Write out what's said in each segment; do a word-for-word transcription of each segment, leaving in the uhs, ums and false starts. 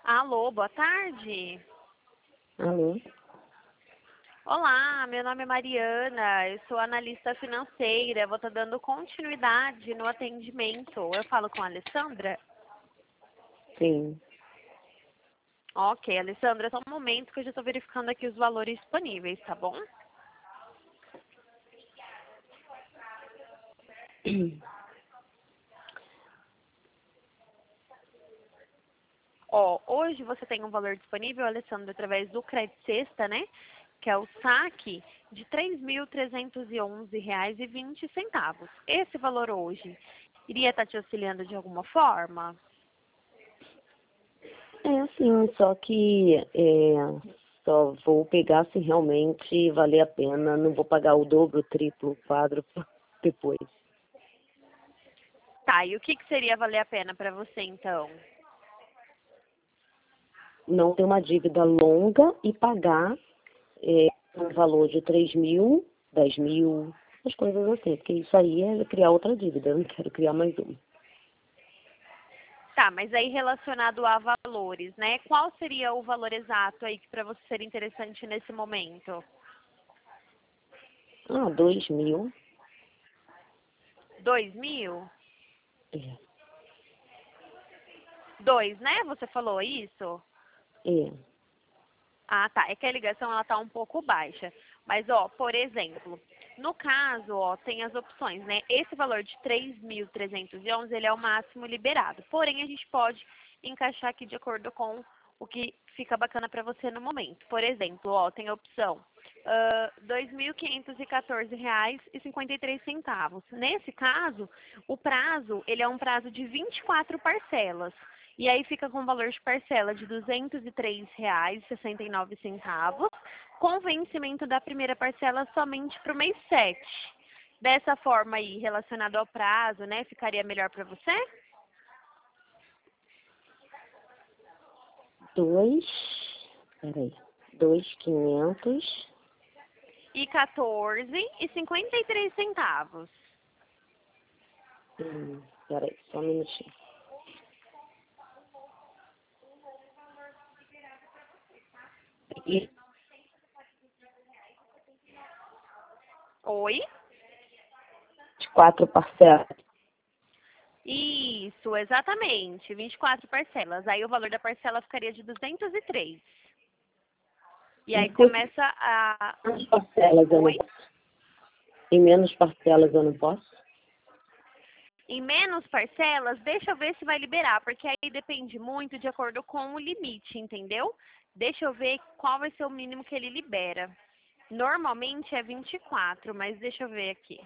Alô, boa tarde. Alô? Olá, meu nome é Mariana, eu sou analista financeira, vou estar dando continuidade no atendimento. Eu falo com a Alessandra? Sim. Ok, Alessandra, só um momento que eu já estou verificando aqui os valores disponíveis, tá bom? Ó, hoje você tem um valor disponível, Alessandra, através do Crédito Sexta, né? Que é o saque de três mil trezentos e onze reais e vinte centavos. Esse valor hoje iria estar te auxiliando de alguma forma? É sim, só que é, só vou pegar se realmente valer a pena. Não vou pagar o dobro, o triplo, o quádruplo depois. Tá, e o que, que seria valer a pena para você, então? Não ter uma dívida longa e pagar é, um valor de três mil, dez mil, as coisas assim. Porque isso aí é criar outra dívida. Eu não quero criar mais uma. Tá, mas aí relacionado a valores, né? Qual seria o valor exato aí que para você seria interessante nesse momento? Ah, dois mil. Dois mil? É. Dois, né? Você falou isso? É. Ah, tá. É que a ligação ela tá um pouco baixa. Mas, ó, por exemplo, no caso, ó, tem as opções, né? Esse valor de três mil trezentos e onze, ele é o máximo liberado. Porém, a gente pode encaixar aqui de acordo com o que fica bacana para você no momento. Por exemplo, ó, tem a opção uh, dois mil quinhentos e quatorze reais e cinquenta e três centavos. Nesse caso, o prazo, ele é um prazo de vinte e quatro parcelas. E aí fica com valor de parcela de duzentos e três reais e sessenta e nove centavos, com vencimento da primeira parcela somente para o mês sete. Dessa forma aí, relacionado ao prazo, né, ficaria melhor para você? Dois. Peraí. Dois quinhentos. E quatorze e cinquenta e três centavos. Hum, peraí, só um minutinho. E Oi? de quatro parcelas. Isso, exatamente. vinte e quatro parcelas. Aí o valor da parcela ficaria de duzentos e três. E E aí se eu começa a... menos parcelas eu não Oi? posso? Em menos parcelas eu não posso? Em menos parcelas, deixa eu ver se vai liberar, porque aí depende muito de acordo com o limite, entendeu? Deixa eu ver qual vai ser o mínimo que ele libera. Normalmente é vinte e quatro, mas deixa eu ver aqui.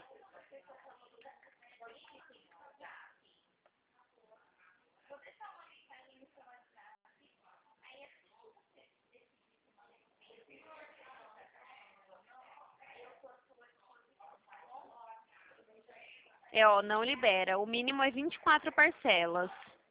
É, ó, não libera. O mínimo é vinte e quatro parcelas.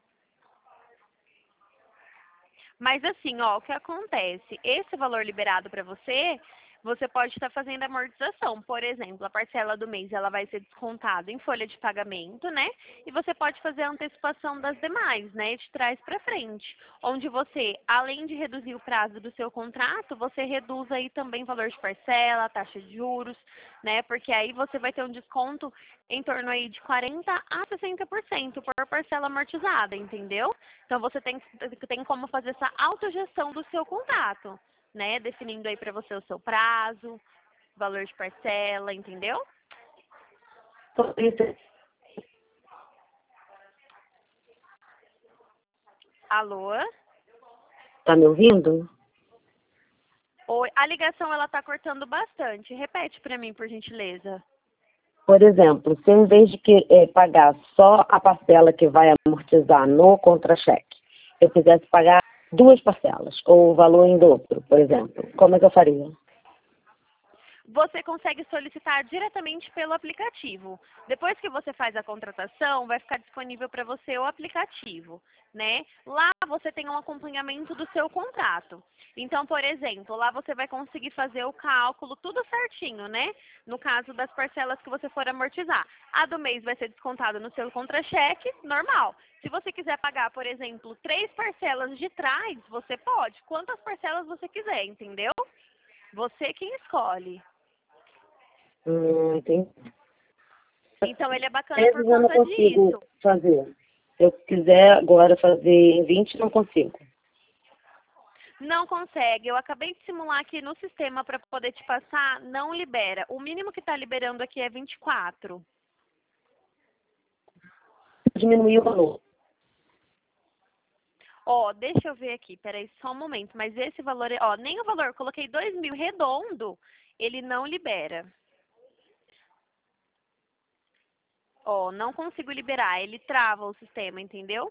Mas assim, ó, o que acontece? Esse valor liberado para você, você pode estar fazendo amortização. Por exemplo, a parcela do mês ela vai ser descontada em folha de pagamento, né? E você pode fazer a antecipação das demais, né? De trás para frente. Onde você, além de reduzir o prazo do seu contrato, você reduz aí também o valor de parcela, taxa de juros, né? Porque aí você vai ter um desconto em torno aí de quarenta a sessenta por cento por parcela amortizada, entendeu? Então você tem, tem como fazer essa autogestão do seu contrato, né? Definindo aí para você o seu prazo, valor de parcela, entendeu? Só isso. Alô? Tá me ouvindo? Oi, a ligação ela tá cortando bastante. Repete para mim, por gentileza. Por exemplo, se em vez de que, eh, pagar só a parcela que vai amortizar no contra-cheque, eu quisesse pagar duas parcelas, ou o valor em dobro, por exemplo, como é que eu faria? você consegue solicitar diretamente pelo aplicativo. Depois que você faz a contratação, vai ficar disponível para você o aplicativo, né? Lá você tem um acompanhamento do seu contrato. Então, por exemplo, lá você vai conseguir fazer o cálculo tudo certinho, né? No caso das parcelas que você for amortizar. A do mês vai ser descontado no seu contra-cheque, normal. Se você quiser pagar, por exemplo, três parcelas de trás, você pode. Quantas parcelas você quiser, entendeu? Você quem escolhe. Hum, entendi. Então, ele é bacana Vezes por eu não conta consigo disso. fazer. Se eu quiser agora fazer em vinte, não consigo. Não consegue. Eu acabei de simular aqui no sistema para poder te passar, não libera. O mínimo que está liberando aqui é vinte e quatro. Diminuir o valor. Ó, deixa eu ver aqui, peraí, só um momento. Mas esse valor, é- ó, nem o valor, eu coloquei dois mil redondo, ele não libera. Ó, não consigo liberar, ele trava o sistema, entendeu?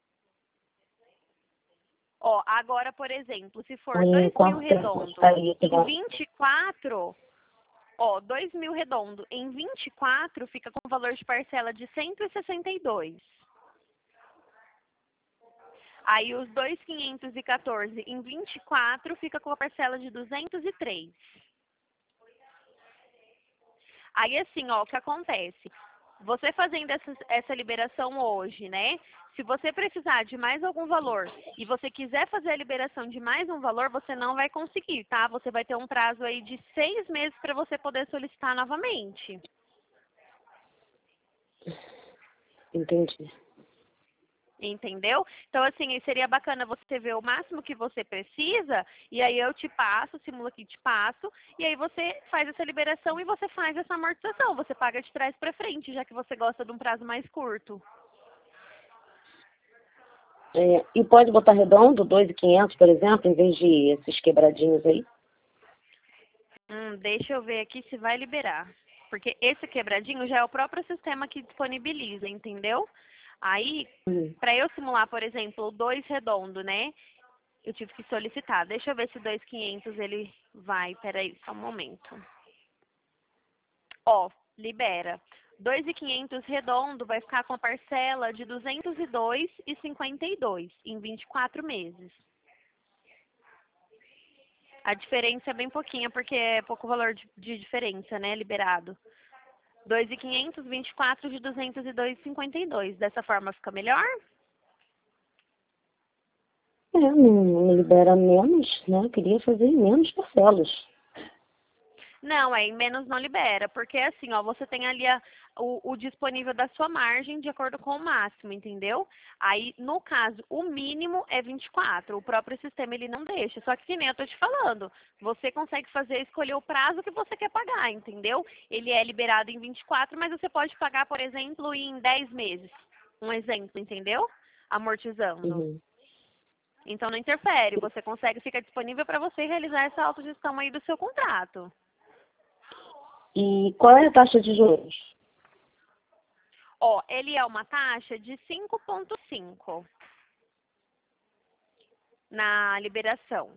Ó, agora, por exemplo, se for Em dois mil quanto tempo redondo estaria esse em valor? vinte e quatro, ó, dois mil redondo em vinte e quatro fica com valor de parcela de cento e sessenta e dois. Aí os dois mil quinhentos e quatorze em vinte e quatro fica com a parcela de duzentos e três. Aí assim, ó, o que acontece? Você fazendo essa, essa liberação hoje, né? Se você precisar de mais algum valor e você quiser fazer a liberação de mais um valor, você não vai conseguir, tá? Você vai ter um prazo aí de seis meses para você poder solicitar novamente. Entendi. Entendeu? Então, assim, seria bacana você ver o máximo que você precisa, e aí eu te passo, simulo aqui, te passo, e aí você faz essa liberação e você faz essa amortização. Você paga de trás para frente, já que você gosta de um prazo mais curto. É, e pode botar redondo, dois mil e quinhentos, por exemplo, em vez de esses quebradinhos aí? Hum, deixa eu ver aqui se vai liberar. Porque esse quebradinho já é o próprio sistema que disponibiliza, entendeu? Aí, Hum. para eu simular, por exemplo, o dois redondo, né? Eu tive que solicitar. Deixa eu ver se o dois mil e quinhentos ele vai. Peraí, só um momento. Ó, libera. dois mil e quinhentos redondo vai ficar com a parcela de duzentos e dois reais e cinquenta e dois em vinte e quatro meses. A diferença é bem pouquinha, porque é pouco valor de, de diferença, né, liberado. dois mil e quinhentos, vinte e quatro de duzentos e dois reais e cinquenta e dois. Dessa forma fica melhor? É, não, não libera menos, né? Eu queria fazer em menos parcelas. Não, aí menos não libera, porque assim, ó, você tem ali a, o, o disponível da sua margem de acordo com o máximo, entendeu? Aí, no caso, o mínimo é vinte e quatro, o próprio sistema ele não deixa, só que que nem eu tô te falando, você consegue fazer, escolher o prazo que você quer pagar, entendeu? Ele é liberado em vinte e quatro, mas você pode pagar, por exemplo, em dez meses, um exemplo, entendeu? Amortizando. Uhum. Então não interfere, você consegue, fica disponível para você realizar essa autogestão aí do seu contrato. E qual é a taxa de juros? Ó, ele é uma taxa de cinco vírgula cinco na liberação.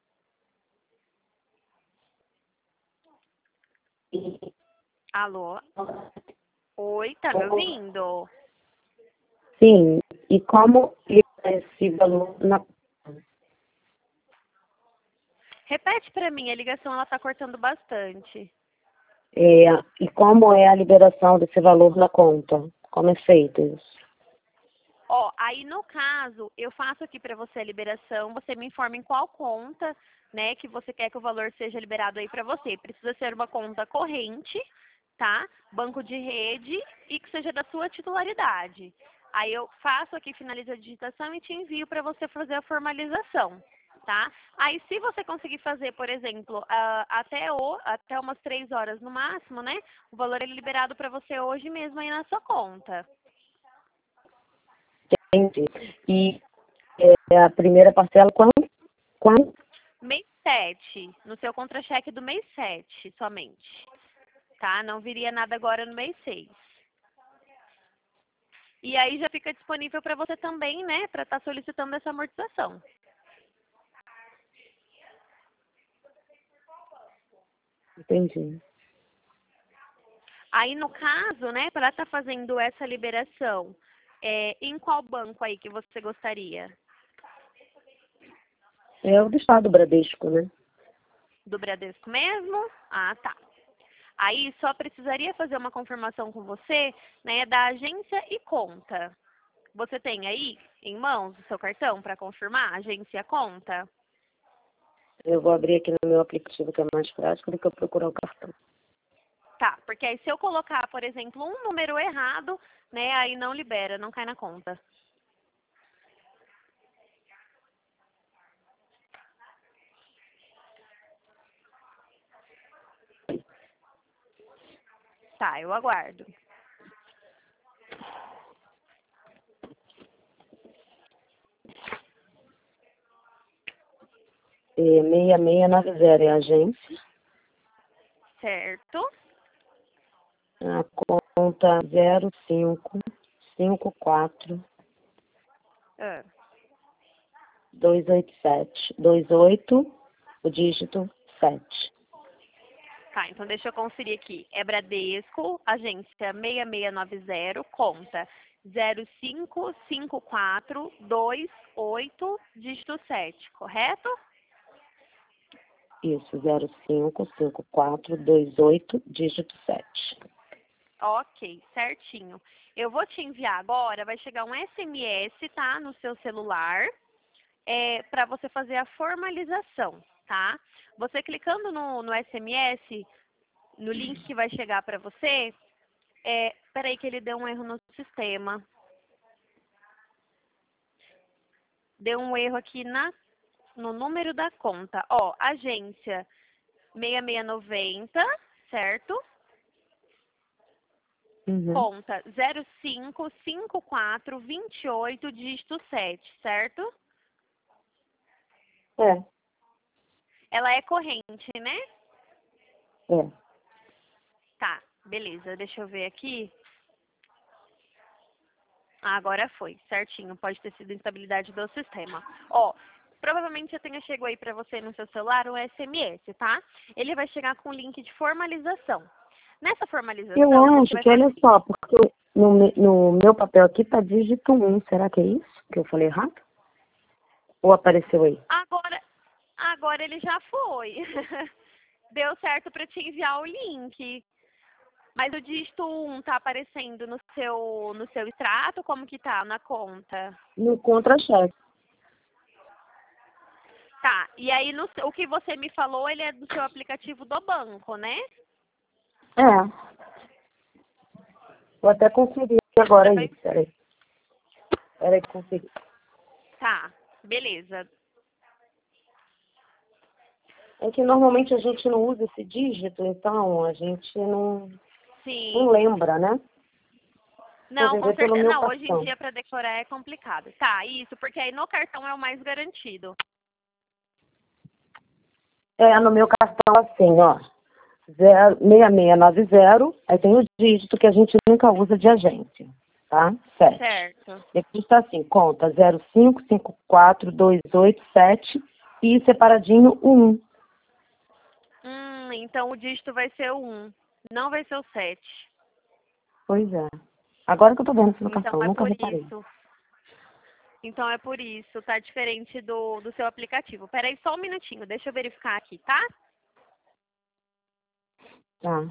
Alô? Oi, tá me ouvindo? Sim, e como libera esse valor na... Repete para mim, a ligação ela tá cortando bastante. É, e como é a liberação desse valor na conta? Como é feito isso? Ó, aí no caso, eu faço aqui para você a liberação, você me informa em qual conta, né, que você quer que o valor seja liberado aí para você. Precisa ser uma conta corrente, tá? Banco de rede e que seja da sua titularidade. Aí eu faço aqui, finalizo a digitação e te envio para você fazer a formalização, tá? Aí se você conseguir fazer, por exemplo, ah, até, o, até umas três horas no máximo, né? O valor é liberado para você hoje mesmo aí na sua conta. Entendi. E é, a primeira parcela, quando? quando? Mês sete, no seu contra-cheque do mês sete somente, tá? Não viria nada agora no mês seis. E aí já fica disponível para você também, né, para estar solicitando essa amortização. Entendi. Aí, no caso, né, para estar fazendo essa liberação, é, em qual banco aí que você gostaria? É o do Estado Bradesco, né? Do Bradesco mesmo? Ah, tá. Aí só precisaria fazer uma confirmação com você, né, da agência e conta. Você tem aí em mãos o seu cartão para confirmar agência e conta? Eu vou abrir aqui no meu aplicativo, que é mais prático do que eu procurar o cartão. Tá, porque aí se eu colocar, por exemplo, um número errado, né, aí não libera, não cai na conta. Tá, eu aguardo. É seis seis nove zero é a agência. Certo? A conta zero cinco cinco quatro Ah, dois oito sete. dois oito, o dígito sete. tá, então deixa eu conferir aqui. É Bradesco, agência seis seis nove zero, conta zero cinco cinco quatro dois oito, dígito sete, correto? Isso, zero cinco cinco quatro dois oito, dígito sete. Ok, certinho. Eu vou te enviar agora, vai chegar um S M S, tá, no seu celular, é, para você fazer a formalização, tá? Você clicando no, no S M S, no link que vai chegar para você, é, peraí que ele deu um erro no sistema. Deu um erro aqui na, no número da conta. Ó, agência seis seis nove zero, certo? Uhum. Conta zero cinco cinco quatro dois oito, dígito sete, certo? É, Ela é corrente, né? é. Tá, beleza. Deixa eu ver aqui. Ah, agora foi, certinho. Pode ter sido instabilidade do sistema. Ó, provavelmente já tenha chegado aí para você no seu celular um S M S, tá? Ele vai chegar com o link de formalização. Nessa formalização, Eu você acho vai que, olha fazer... só, porque no, me- no meu papel aqui tá dígito um. Será que é isso que eu falei errado? Ou apareceu aí? Agora, agora ele já foi. Deu certo para te enviar o link. Mas o dígito um tá aparecendo no seu, no seu extrato? Como que tá na conta? No contra-cheque. Tá, e aí no, o que você me falou, ele é do seu aplicativo do banco, né? É. Vou até conferir agora Vai- isso. Peraí. Peraí que conferi. Tá, beleza. É que normalmente a gente não usa esse dígito, então a gente não, não Sim. lembra, né? Vou Não, com ver pelo certeza. meu Não, hoje em cartão. dia para decorar é complicado. Tá, isso, porque aí no cartão é o mais garantido. É, no meu cartão assim, ó. Zero, seis seis nove zero, aí tem o dígito que a gente nunca usa de agência, tá? Sete. Certo. E aqui está assim, conta zero cinco cinco quatro dois oito sete e separadinho um. Hum, então o dígito vai ser o um, não vai ser o sete. Pois é. Agora que eu tô vendo isso no Então cartão, é nunca por reparei. isso. Então é por isso, tá diferente do, do seu aplicativo. Peraí só um minutinho, deixa eu verificar aqui, tá? Tá.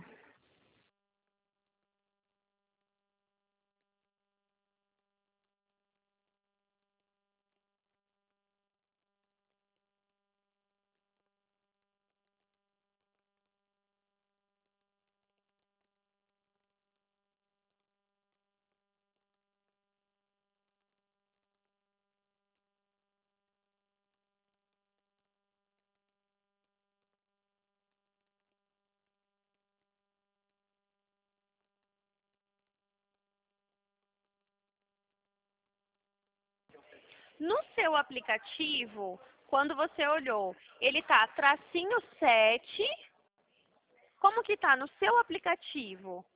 No seu aplicativo, quando você olhou, ele tá tracinho sete. Como que tá no seu aplicativo?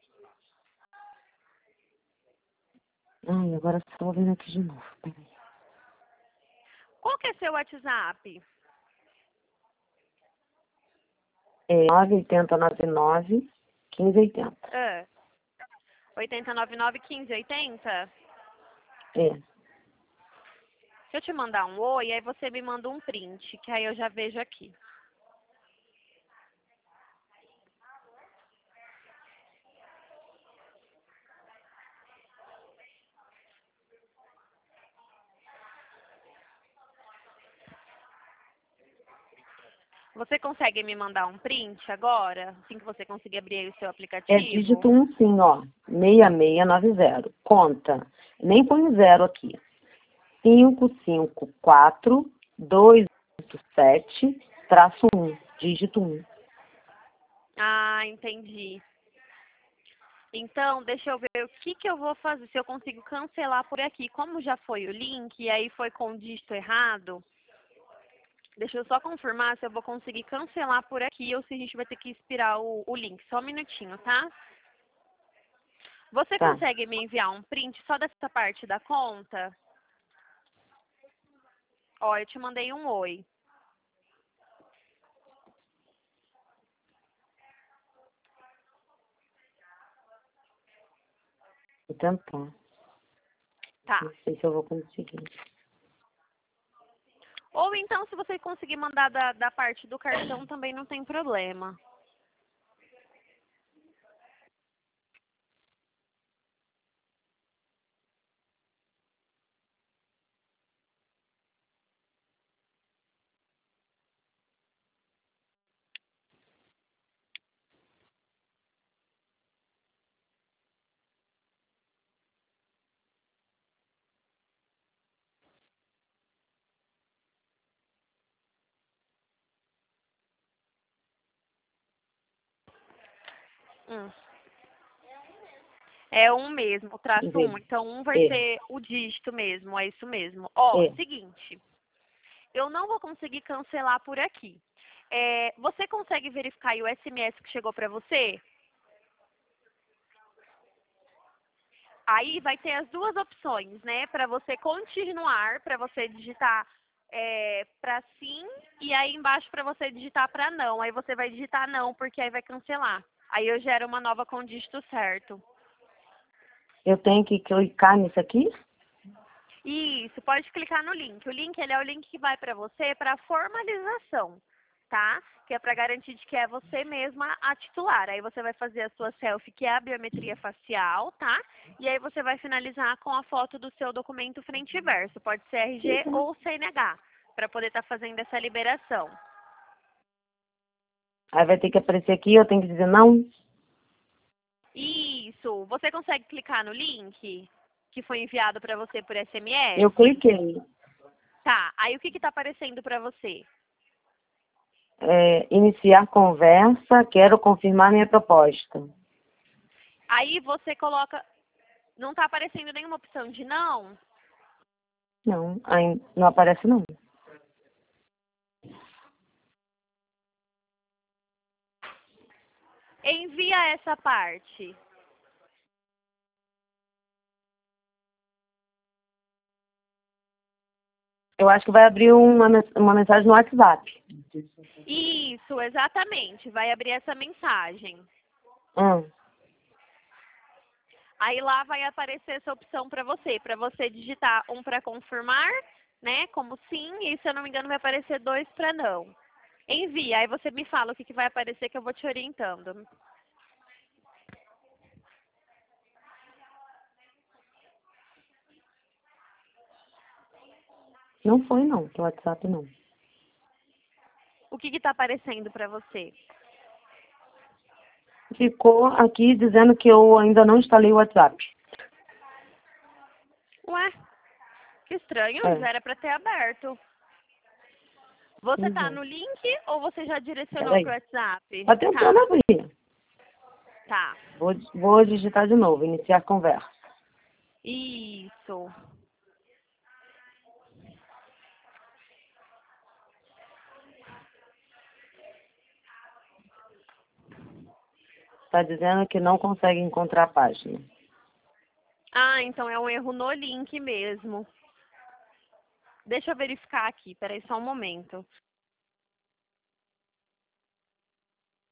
Ai, agora estou vendo aqui de novo. Peraí. Qual que é seu WhatsApp? É nove oito zero nove nove, um cinco oito zero. Ah, oito zero nove nove, um cinco oito zero? É. Se eu te mandar um oi, aí você me manda um print, que aí eu já vejo aqui. Você consegue me mandar um print agora? Assim que você conseguir abrir aí o seu É aplicativo? dígito um sim, ó. seis seis nove zero. Conta. Nem põe zero aqui. cinco cinco quatro dois oito sete traço um. Dígito um. Ah, entendi. Então, deixa eu ver o que, que eu vou fazer, se eu consigo cancelar por aqui. Como já foi o link e aí foi com o dígito errado, deixa eu só confirmar se eu vou conseguir cancelar por aqui ou se a gente vai ter que expirar o, o link. Só um minutinho, tá? Você Tá. consegue me enviar um print só dessa parte da conta? Ó, eu te mandei um oi. Vou tentar. Tá. Não sei se eu vou conseguir. Ou então, se você conseguir mandar da, da parte do cartão, também não tem problema. Hum. É um mesmo, traço Deixa eu um. ver. Então, um vai É. ser o dígito mesmo, é isso mesmo. Ó, É. seguinte, eu não vou conseguir cancelar por aqui. É, você consegue verificar aí o S M S que chegou para você? Aí vai ter as duas opções, né? Para você continuar, para você digitar é, para sim, e aí embaixo para você digitar para não. Aí você vai digitar não, porque aí vai cancelar. Aí eu gero uma nova com o dígito certo. Eu tenho que clicar nisso aqui? Isso, pode clicar no link. O link ele é o link que vai para você para formalização, tá? Que é para garantir de que é você mesma a titular. Aí você vai fazer a sua selfie, que é a biometria facial, tá? E aí você vai finalizar com a foto do seu documento frente e verso. Pode ser R G ou C N H, para poder estar fazendo essa liberação. Aí vai ter que aparecer aqui, eu tenho que dizer não? Isso. Você consegue clicar no link que foi enviado para você por S M S? Eu cliquei. Tá. Aí o que está aparecendo para você? É, iniciar conversa, quero confirmar minha proposta. Aí você coloca. Não está aparecendo nenhuma opção de não? Não, aí não aparece não. Envia essa parte. Eu acho que vai abrir uma, mens- uma mensagem no WhatsApp. Isso, exatamente. Vai abrir essa mensagem. Hum. Aí lá vai aparecer essa opção para você. Para você digitar um para confirmar, né? Como sim, e se eu não me engano vai aparecer dois para não. Envia, aí você me fala o que, que vai aparecer que eu vou te orientando. Não foi não, do WhatsApp não. O que está aparecendo para você? Ficou aqui dizendo que eu ainda não instalei o WhatsApp. Ué, que estranho, É. já era para ter aberto. Você tá Uhum. no link ou você já direcionou Peraí. pro WhatsApp? Tá tentando Tá, abrir. tá. Vou, vou digitar de novo, iniciar conversa. Isso. Tá dizendo que não consegue encontrar a página. Ah, então é um erro no link mesmo. Deixa eu verificar aqui, peraí só um momento.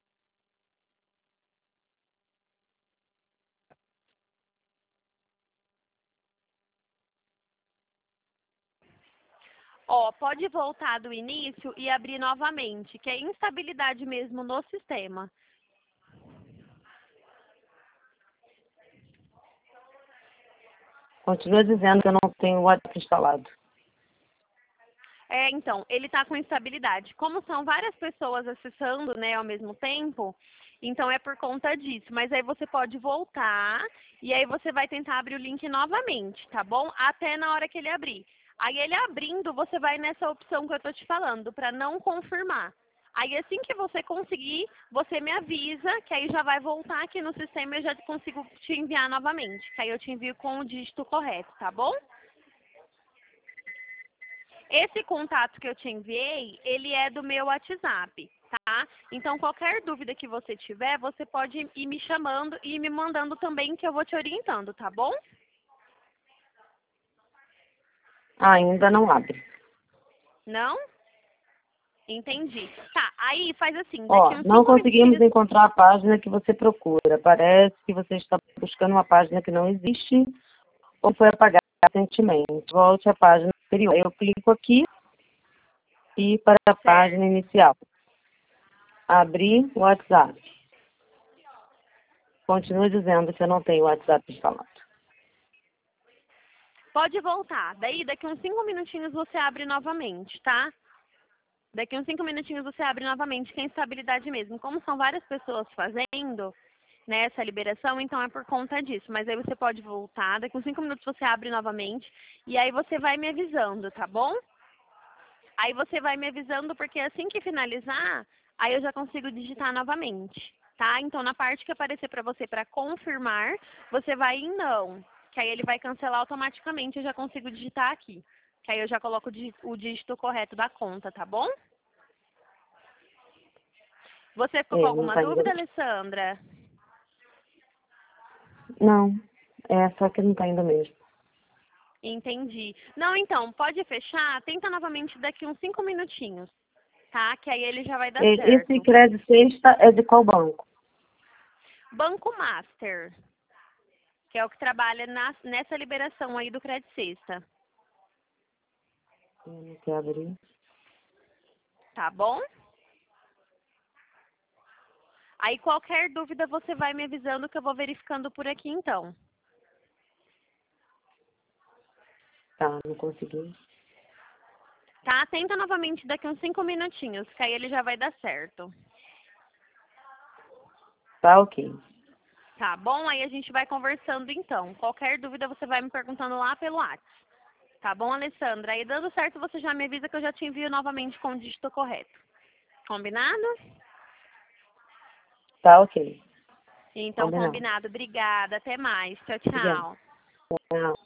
Ó, pode voltar do início e abrir novamente, que é instabilidade mesmo no sistema. Continua dizendo que eu não tenho o WhatsApp instalado. É, então, ele está com instabilidade. Como são várias pessoas acessando, né, ao mesmo tempo, então é por conta disso. Mas aí você pode voltar e aí você vai tentar abrir o link novamente, tá bom? Até na hora que ele abrir. Aí ele abrindo, você vai nessa opção que eu estou te falando, para não confirmar. Aí assim que você conseguir, você me avisa, que aí já vai voltar aqui no sistema e eu já consigo te enviar novamente. Que aí eu te envio com o dígito correto, tá bom? Esse contato que eu te enviei, ele é do meu WhatsApp, tá? Então, qualquer dúvida que você tiver, você pode ir me chamando e me mandando também, que eu vou te orientando, tá bom? Ainda não abre. Não? Entendi. Tá, aí faz assim, daqui Ó, uns não cinco conseguimos minutinhos... encontrar a página que você procura. Parece que você está buscando uma página que não existe ou foi apagada recentemente. Volte à página anterior. Eu clico aqui e para a página Certo. inicial. Abrir o WhatsApp. Continua dizendo que eu não tenho o WhatsApp instalado. Pode voltar. Daí, daqui uns cinco minutinhos você abre novamente, tá? Daqui uns cinco minutinhos você abre novamente, que é instabilidade mesmo. Como são várias pessoas fazendo, né, essa liberação, então é por conta disso. Mas aí você pode voltar, daqui uns cinco minutos você abre novamente, e aí você vai me avisando, tá bom? Aí você vai me avisando, porque assim que finalizar, aí eu já consigo digitar novamente, tá? Então na parte que aparecer para você para confirmar, você vai em não, que aí ele vai cancelar automaticamente, eu já consigo digitar aqui. Que aí eu já coloco o dígito correto da conta, tá bom? Você ficou com É, não alguma está indo dúvida, mesmo. Alessandra? Não, é só que não está indo mesmo. Entendi. Não, então, pode fechar, tenta novamente daqui uns cinco minutinhos, tá? Que aí ele já vai dar E- Esse certo. crédito sexta é de qual banco? Banco Master, que é o que trabalha na, nessa liberação aí do Crédito Sexta, Eu não quero abrir. tá bom? Aí qualquer dúvida você vai me avisando que eu vou verificando por aqui então. Tá, não consegui. Tá? Tenta novamente daqui uns cinco minutinhos, que aí ele já vai dar certo. Tá, ok. Tá bom? Aí a gente vai conversando então. Qualquer dúvida você vai me perguntando lá pelo WhatsApp. Tá bom, Alessandra? Aí dando certo você já me avisa que eu já te envio novamente com o dígito correto. Combinado? Tá, ok. Então, Combinado. combinado. Obrigada. Até mais. Tchau, Obrigada. tchau. Tchau.